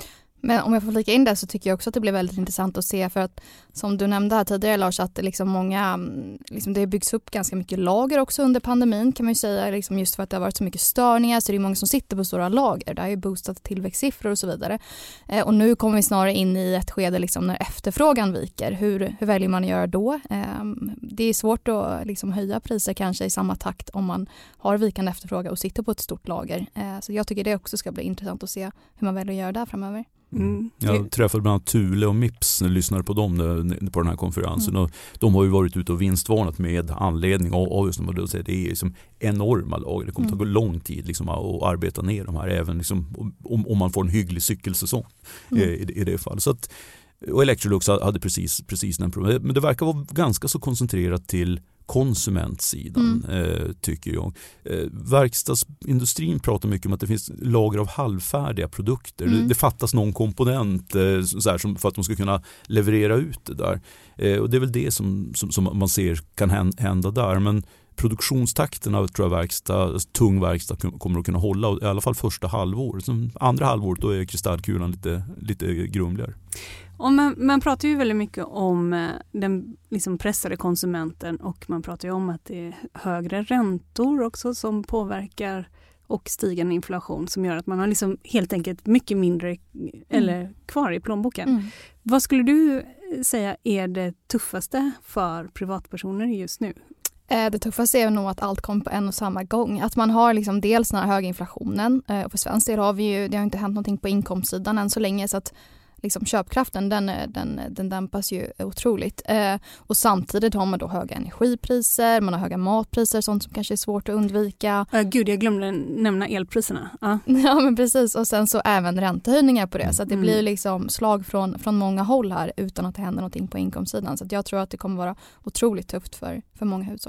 Men om jag får flika in det så tycker jag också att det blir väldigt intressant att se, för att som du nämnde här tidigare Lars, att liksom många, liksom det byggs upp ganska mycket lager också under pandemin kan man ju säga, liksom just för att det har varit så mycket störningar, så det är många som sitter på stora lager, det har ju boostat tillväxtsiffror och så vidare. Eh, och nu kommer vi snarare in i ett skede liksom när efterfrågan viker. Hur, hur väljer man att göra då? Eh, det är svårt att liksom höja priser kanske i samma takt om man har vikande efterfrågan och sitter på ett stort lager. Eh, så jag tycker det också ska bli intressant att se hur man väljer att göra där framöver. Mm. Jag träffade bland annat Thule och Mips när jag lyssnade på dem på den här konferensen. Mm. Och de har ju varit ute och vinstvarnat med anledning av just det. Det är liksom enorma lager. Det kommer mm. ta lång tid liksom att arbeta ner de här, även liksom, om, om man får en hygglig cykelsäsong mm. i, i det fallet. Så att, och Electrolux hade precis, precis den problemet. Men det verkar vara ganska så koncentrerat till konsumentsidan mm. eh, tycker jag. Eh, verkstadsindustrin pratar mycket om att det finns lager av halvfärdiga produkter. Mm. Det, det fattas någon komponent eh, så här, som, för att de ska kunna leverera ut det där. Eh, och det är väl det som, som, som man ser kan hända där. Men produktionstakten av tror jag, verkstad, tung verkstad kommer att kunna hålla i alla fall första halvåret. Som andra halvåret då är kristallkulan lite, lite grumligare. Och man, man pratar ju väldigt mycket om den liksom pressade konsumenten, och man pratar ju om att det är högre räntor också som påverkar och stigande inflation som gör att man har liksom helt enkelt mycket mindre eller mm. kvar i plånboken. Mm. Vad skulle du säga är det tuffaste för privatpersoner just nu? Det tuffaste är nog att allt kommer på en och samma gång. Att man har liksom dels den här höga inflationen. Och för svensk del har vi ju, det har inte hänt någonting på inkomstsidan än så länge, så att liksom köpkraften den, den, den dämpas ju otroligt. Eh, och samtidigt har man då höga energipriser, man har höga matpriser, sånt som kanske är svårt att undvika. Uh, gud, jag glömde nämna elpriserna. Uh. Ja, men precis. Och sen så även räntehöjningar på det. Så att det mm. blir liksom slag från, från många håll här utan att det händer någonting på inkomstsidan. Så att jag tror att det kommer vara otroligt tufft för, för många hushåll.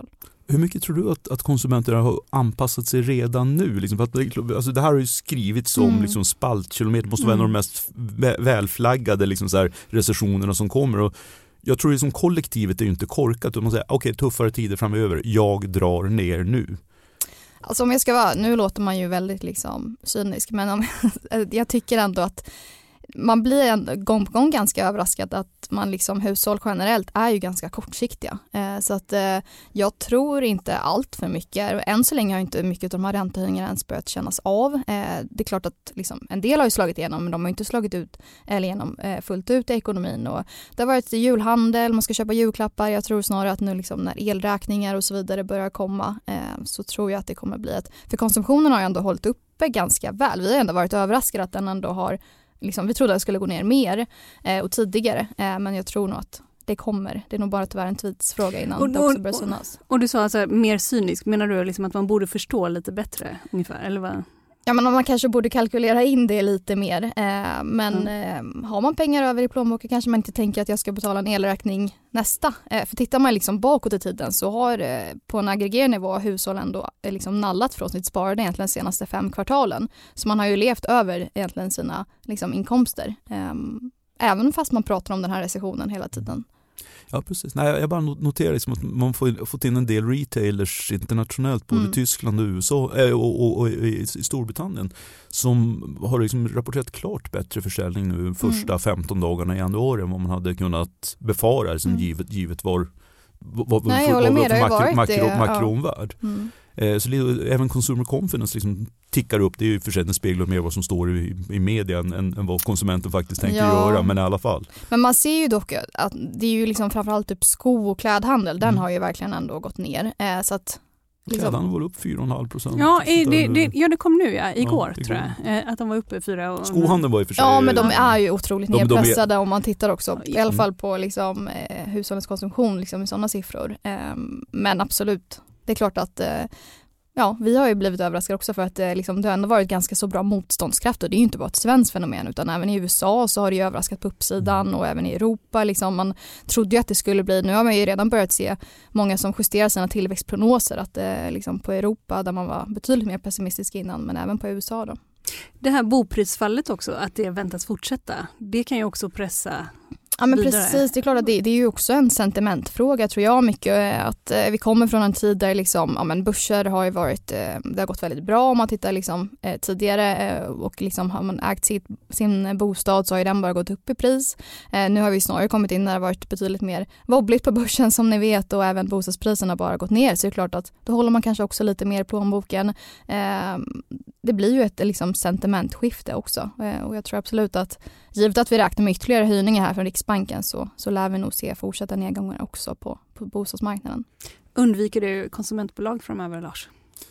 Hur mycket tror du att, att konsumenterna har anpassat sig redan nu? Liksom, för att, alltså det här har ju skrivits om mm. liksom, spaltkilometer, måste vara mm. en av de mest välflaggade liksom, så här, recessionerna som kommer. Och jag tror att kollektivet är ju inte korkat. Man säger, okej, okay, tuffare tider framöver, jag drar ner nu. Alltså om jag ska vara, nu låter man ju väldigt liksom cynisk, men om, jag tycker ändå att man blir ändå gång på gång ganska överraskad att man liksom hushåll generellt är ju ganska kortsiktiga. Eh, så att eh, jag tror inte allt för mycket. Än så länge har inte mycket av de här räntehöjningarna ens börjat kännas av. Eh, det är klart att liksom, en del har ju slagit igenom, men de har inte slagit ut eller igenom eh, fullt ut i ekonomin. Och det har varit julhandel, man ska köpa julklappar. Jag tror snarare att nu liksom, när elräkningar och så vidare börjar komma eh, så tror jag att det kommer bli ett... För konsumtionen har ju ändå hållit uppe ganska väl. Vi har ändå varit överraskade att den ändå har... Liksom, vi trodde att det skulle gå ner mer eh, och tidigare, eh, men jag tror nog att det kommer. Det är nog bara tyvärr en tidsfråga innan och, det också börjar synas. Och, och du sa alltså mer cynisk, menar du liksom att man borde förstå lite bättre ungefär, eller vad? Ja, men man kanske borde kalkylera in det lite mer. Eh, men mm. eh, har man pengar över i plånboken kanske man inte tänker att jag ska betala en elräkning nästa. Eh, för tittar man liksom bakåt i tiden så har eh, på en aggregerad nivå hushåll ändå eh, liksom nallat från sitt sparande egentligen de senaste fem kvartalen. Så man har ju levt över egentligen sina liksom, inkomster. Eh, även fast man pratar om den här recessionen hela tiden. Ja, precis. Nej, jag bara noterar liksom att man får fått in en del retailers internationellt, både mm. Tyskland och U S A och, och, och, och i Storbritannien, som har liksom rapporterat klart bättre försäljning nu de första mm. femton dagarna i januari än vad man hade kunnat befara, liksom mm. givet, givet var, var, Nej, för, var, var för makro, makro, makroomvärld. Ja. Mm. Eh, så även consumer confidence liksom tickar upp. Det är ju för sig en spegel mer vad som står i, i media än, än vad konsumenten faktiskt tänker ja. göra, men i alla fall. Men man ser ju dock att det är ju liksom framförallt typ sko- och klädhandel, den mm. har ju verkligen ändå gått ner. Eh, så att liksom... Klädhandeln var upp fyra komma fem procent. Ja, det, det, ja, det kom nu ja, igår, ja, tror jag. Eh, att de var uppe fyra och... Skohandeln var i för sig... Ja, men de är ju otroligt de, nedpressade de är... om man tittar också. I alla fall på liksom, eh, hushållens konsumtion liksom, i sådana siffror. Eh, men absolut, det är klart att... Eh, Ja, vi har ju blivit överraskade också för att eh, liksom, det har ändå varit ganska så bra motståndskraft, och det är ju inte bara ett svenskt fenomen utan även i U S A så har det ju överraskat på uppsidan och även i Europa. Liksom, man trodde ju att det skulle bli, nu har man ju redan börjat se många som justerar sina tillväxtprognoser att eh, liksom på Europa där man var betydligt mer pessimistisk innan, men även på U S A då. Det här boprisfallet också, att det väntas fortsätta, det kan ju också pressa. Ja, men precis, det är klart att det, det är ju också en sentimentfråga tror jag mycket, att eh, vi kommer från en tid där liksom, ja, men börser har ju varit, eh, det har gått väldigt bra om man tittar liksom, eh, tidigare eh, och liksom har man ägt sitt, sin bostad så har ju den bara gått upp i pris. Eh, nu har vi snarare kommit in när det har varit betydligt mer wobbligt på börsen som ni vet, och även bostadspriserna bara gått ner, så det är klart att då håller man kanske också lite mer plånboken. Eh, det blir ju ett liksom, sentimentskifte också, eh, och jag tror absolut att givet att vi räknar med ytterligare höjningar här från Riksbanken så, så lär vi nog se fortsatta nedgångar också på, på bostadsmarknaden. Undviker du konsumentbolag framöver, Lars?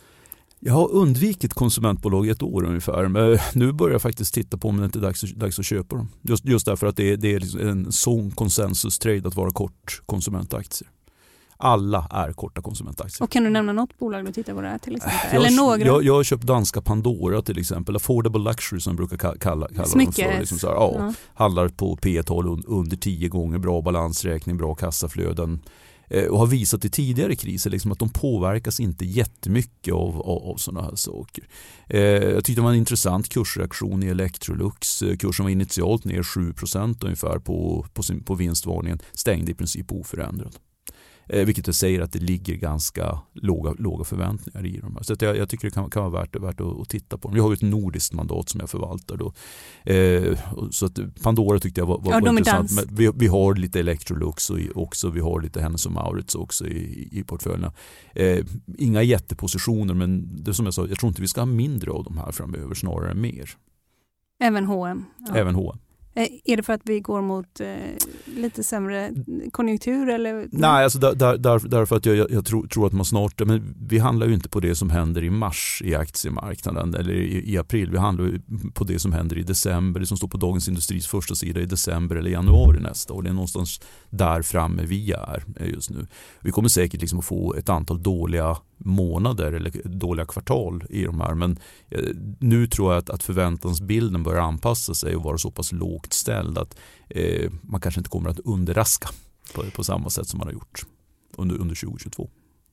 Jag har undvikit konsumentbolag i ett år ungefär. Men nu börjar jag faktiskt titta på om det inte är dags, dags att köpa dem. Just, just därför att det är, det är liksom en sån konsensus-trade att vara kort konsumentaktier. Alla är korta konsumentaktier. Och kan du nämna något bolag du tittar på det här till exempel? Jag, Eller några? Jag, jag har köpt danska Pandora till exempel. Affordable Luxury som brukar kalla, kalla Smycke. dem för. Liksom så här, ja, ja. Handlar på P ett-tal under tio gånger. Bra balansräkning, bra kassaflöden. Eh, och har visat i tidigare kriser liksom, att de påverkas inte jättemycket av, av, av sådana här saker. Eh, jag tyckte det var en intressant kursreaktion i Electrolux. Kursen var initialt ner sju procent ungefär på, på, sin, på vinstvarningen. Stängde i princip oförändrad. Eh, vilket jag säger att det ligger ganska låga, låga förväntningar i dem. Så att jag, jag tycker det kan, kan vara värt, värt att, att titta på dem. Jag har ju ett nordiskt mandat som jag förvaltar då. Eh, så att Pandora tyckte jag var, var, ja, var intressant. Men vi, vi har lite Electrolux och också, vi har lite Hennes och Mauritz också i, i portföljerna. Eh, inga jättepositioner, men det som jag sa, jag tror inte vi ska ha mindre av de här framöver, snarare mer. Även H och M? Ja. Även H och M. Är det för att vi går mot eh, lite sämre konjunktur? Eller? Nej, alltså där, där, där, därför att jag, jag, jag tror, tror att man snart... Men vi handlar ju inte på det som händer i mars i aktiemarknaden eller i, i april. Vi handlar ju på det som händer i december, det som står på Dagens Industris första sida i december eller januari nästa år. Det är någonstans där framme vi är just nu. Vi kommer säkert liksom att få ett antal dåliga månader eller dåliga kvartal i de här, men eh, nu tror jag att, att förväntansbilden börjar anpassa sig och vara så pass lågt ställd att eh, man kanske inte kommer att underraska på, på samma sätt som man har gjort under, under tjugo tjugotvå.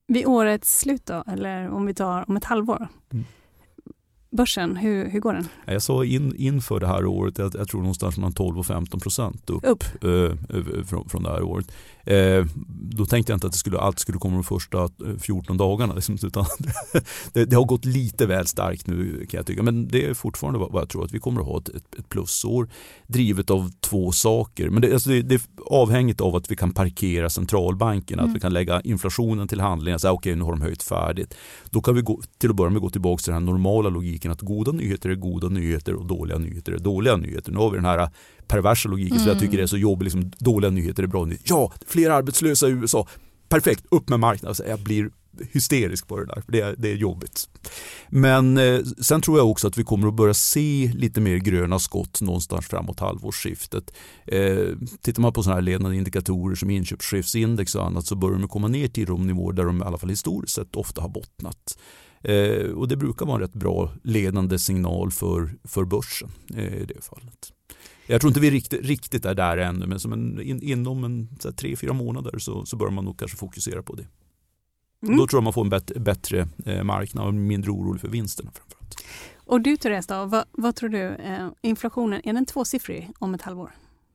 Vid årets slut då, eller om vi tar om ett halvår? Mm. Börsen, hur, hur går den? Jag sa in, inför det här året, jag, jag tror någonstans mellan tolv och femton procent upp, upp. Eh, från, från det här året. Eh, då tänkte jag inte att det skulle, allt skulle komma de första fjorton dagarna. Liksom, utan det, det har gått lite väl starkt nu kan jag tycka. Men det är fortfarande vad jag tror att vi kommer att ha ett, ett, ett plusår. Drivet av två saker. Men det, alltså det, det är avhängigt av att vi kan parkera centralbanken. Mm. Att vi kan lägga inflationen till handling. Okej, okay, nu har de höjt färdigt. Då kan vi gå, till att börja med gå tillbaka till den här normala logiken. Att goda nyheter är goda nyheter och dåliga nyheter är dåliga nyheter. Nu har vi den här perversa logiken mm. så jag tycker det är så jobbigt. Liksom, dåliga nyheter är bra nyheter. Ja, fler arbetslösa i U S A. Perfekt, upp med marknaden. Alltså, jag blir hysterisk på det där. Det är, det är jobbigt. Men eh, sen tror jag också att vi kommer att börja se lite mer gröna skott någonstans framåt halvårsskiftet. Eh, tittar man på sådana här ledande indikatorer som inköpschefsindex och annat så börjar de komma ner till de nivåer där de i alla fall historiskt sett ofta har bottnat. Eh, och det brukar vara en rätt bra ledande signal för, för börsen eh, i det fallet. Jag tror inte vi riktigt, riktigt är där ännu, men som en, in, inom en, så här, tre, fyra månader så, så bör man nog kanske fokusera på det. Mm. Då tror jag man får en bet, bättre eh, marknad och mindre orolig för vinsterna framförallt. Och du Therese då, vad, vad tror du? Eh, inflationen, är den tvåsiffrig om ett halvår?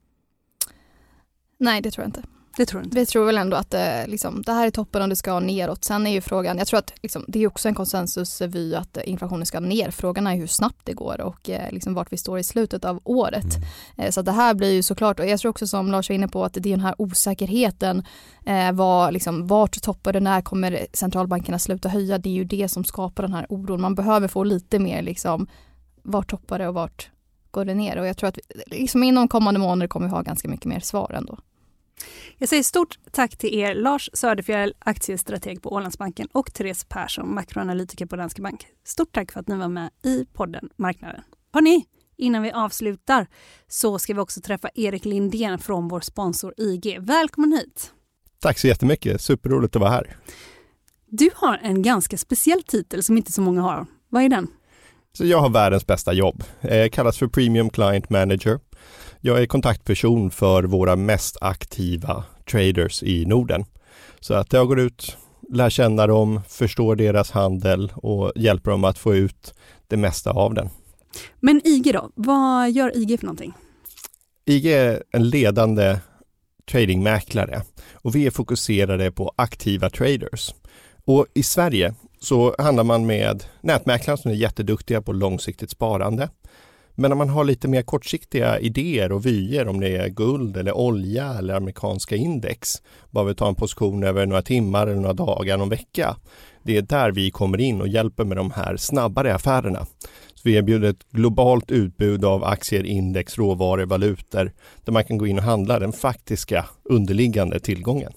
Nej, det tror jag inte. Det tror inte. Vi tror väl ändå att eh, liksom, det här är toppen och det ska neråt. Sen är ju frågan, jag tror att liksom, det är också en konsensusvy att eh, inflationen ska ner. Frågan är hur snabbt det går och eh, liksom, vart vi står i slutet av året. Mm. Eh, så det här blir ju såklart, och jag tror också som Lars var inne på att det är den här osäkerheten eh, var, liksom, vart toppar det, när kommer centralbankerna sluta höja? Det är ju det som skapar den här oron. Man behöver få lite mer liksom, vart toppar det och vart går det ner? Och jag tror att vi, liksom, inom kommande månader kommer vi ha ganska mycket mer svar ändå. Jag säger stort tack till er, Lars Söderfjell, aktiestrateg på Ålandsbanken, och Therese Persson, makroanalytiker på Danske Bank. Stort tack för att ni var med i podden Marknaden. Hörrni, innan vi avslutar så ska vi också träffa Erik Lindén från vår sponsor I G. Välkommen hit! Tack så jättemycket, superroligt att vara här. Du har en ganska speciell titel som inte så många har. Vad är den? Så jag har världens bästa jobb. Eh, kallas för Premium Client Manager. Jag är kontaktperson för våra mest aktiva traders i Norden. Så att jag går ut, lär känna dem, förstår deras handel och hjälper dem att få ut det mesta av den. Men I G då? Vad gör I G för någonting? I G är en ledande tradingmäklare och vi är fokuserade på aktiva traders. Och i Sverige så handlar man med nätmäklare som är jätteduktiga på långsiktigt sparande. Men när man har lite mer kortsiktiga idéer och vyer, om det är guld eller olja eller amerikanska index, bara vi tar en position över några timmar eller några dagar, någon vecka. Det är där vi kommer in och hjälper med de här snabbare affärerna. Så vi erbjuder ett globalt utbud av aktier, index, råvaror, valutor där man kan gå in och handla den faktiska underliggande tillgången.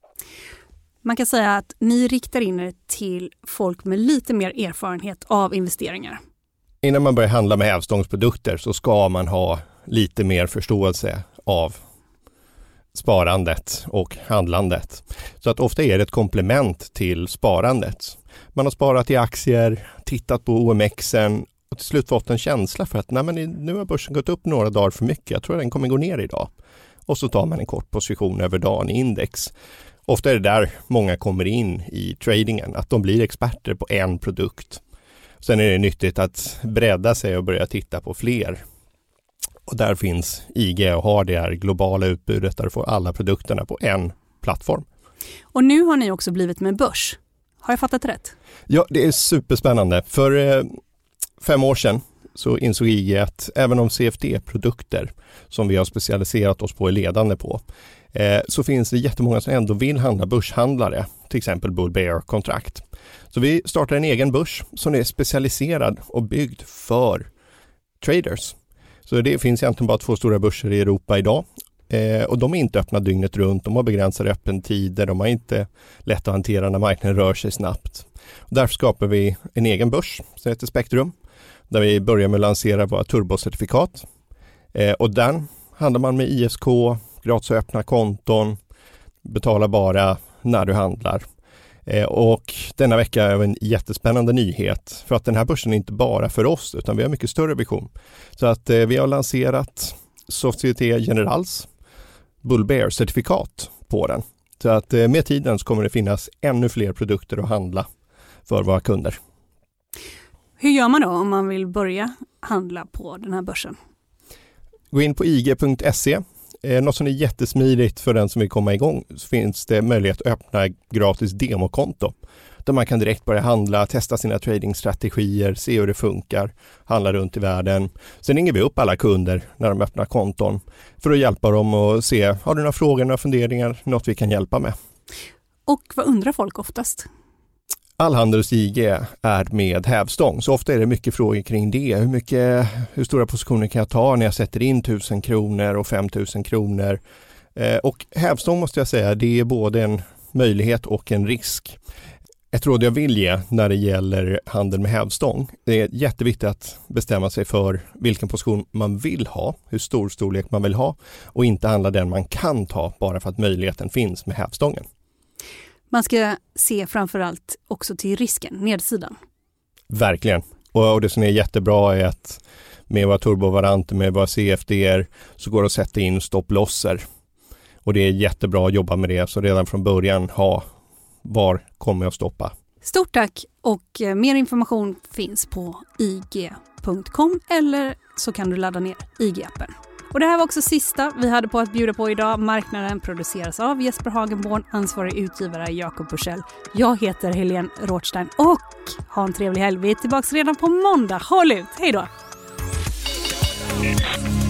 Man kan säga att ni riktar in er till folk med lite mer erfarenhet av investeringar. Innan man börjar handla med hävstångsprodukter så ska man ha lite mer förståelse av sparandet och handlandet. Så att ofta är det ett komplement till sparandet. Man har sparat i aktier, tittat på O M X:en och till slut fått en känsla för att nej, men nu har börsen gått upp några dagar för mycket. Jag tror att den kommer gå ner idag. Och så tar man en kort position över dagen i index. Ofta är det där många kommer in i tradingen, att de blir experter på en produkt. Sen är det nyttigt att bredda sig och börja titta på fler. Och där finns I G och har det här globala utbudet där du får alla produkterna på en plattform. Och nu har ni också blivit med börs. Har jag fattat rätt? Ja, det är superspännande. För eh, fem år sedan så insåg I G att även om C F D-produkter som vi har specialiserat oss på är ledande på, eh, så finns det jättemånga som ändå vill handla börshandlare, till exempel bull-bear-kontrakt. Så vi startar en egen börs som är specialiserad och byggd för traders. Så det finns egentligen bara två stora börser i Europa idag. Eh, och de är inte öppna dygnet runt. De har begränsade öppettider. De har inte lätt att hantera när marknaden rör sig snabbt. Och därför skapar vi en egen börs som heter Spektrum. Där vi börjar med att lansera våra turbocertifikat. Eh, och den handlar man med I S K, gratis att öppna konton, betala bara när du handlar. Eh, och denna vecka är en jättespännande nyhet för att den här börsen är inte bara för oss utan vi har mycket större vision. Så att eh, vi har lanserat Société Générales Bull Bear certifikat på den. Så att med tiden så kommer det finnas ännu fler produkter att handla för våra kunder. Hur gör man då om man vill börja handla på den här börsen? Gå in på i g punkt se. Något som är jättesmidigt för den som vill komma igång, så finns det möjlighet att öppna gratis demokonto. Där man kan direkt börja handla, testa sina tradingstrategier, se hur det funkar, handla runt i världen. Sen ringer vi upp alla kunder när de öppnar konton för att hjälpa dem och se, har du några frågor, några funderingar, något vi kan hjälpa med. Och vad undrar folk oftast? All handel hos I G är med hävstång, så ofta är det mycket frågor kring det. Hur, mycket, hur stora positioner kan jag ta när jag sätter in tusen kronor och femtusen kronor? Eh, och hävstång måste jag säga, det är både en möjlighet och en risk. Ett råd jag vill ge när det gäller handel med hävstång, det är jätteviktigt att bestämma sig för vilken position man vill ha, hur stor storlek man vill ha och inte handla den man kan ta bara för att möjligheten finns med hävstången. Man ska se framförallt också till risken, nedsidan. Verkligen. Och, och det som är jättebra är att med våra turbovaranter, med våra C F D R så går det att sätta in stopplosser. Och det är jättebra att jobba med det, så redan från början ha var kommer jag att stoppa. Stort tack, och mer information finns på i g punkt com eller så kan du ladda ner I G-appen. Och det här var också sista vi hade på att bjuda på idag. Marknaden produceras av Jesper Hagenborn, ansvarig utgivare Jakob Bursell. Jag heter Helene Rothstein och ha en trevlig helg. Vi är tillbaka redan på måndag. Håll ut, hej då!